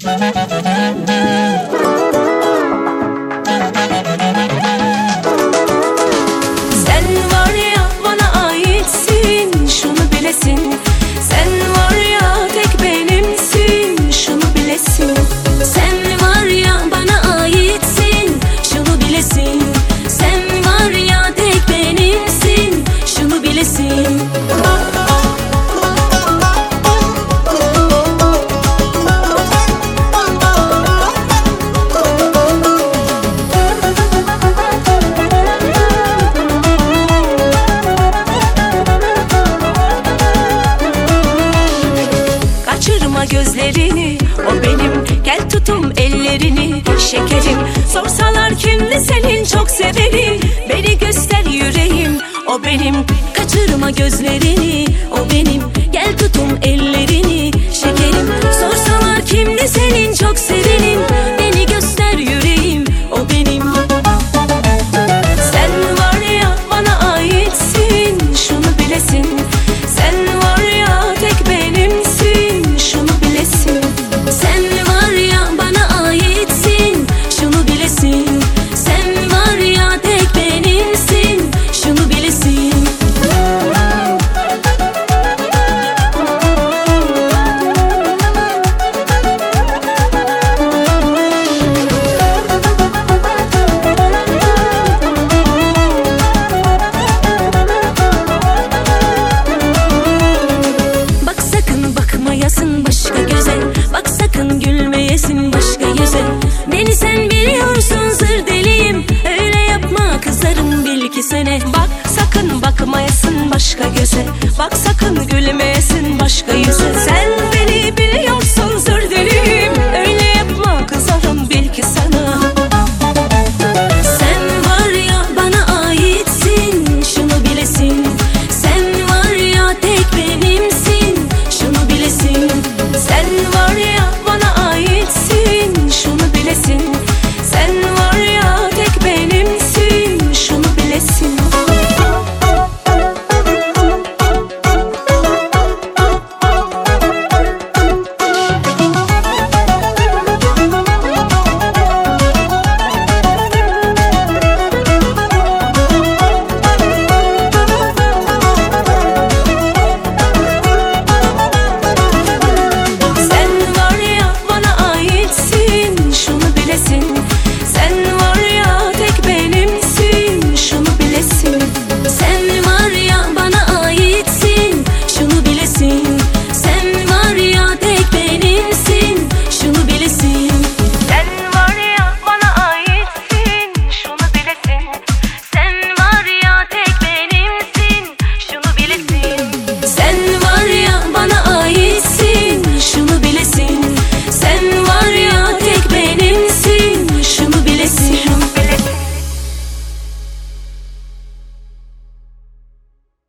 Sen var ya bana aitsin, şunu bilesin. Sen var ya tek benimsin, şunu bilesin. Sen var ya bana aitsin, şunu bilesin. Sen var ya tek benimsin, şunu bilesin. Kaçırma gözlerini, o benim, gel tutum ellerini. Şekerim, sorsalar kimdi senin çok seveni. Beni göster yüreğim, o benim. Kaçırma gözlerini, o benim, gel tutum ellerini. Şekerim, sorsalar kimdi senin çok sevenin.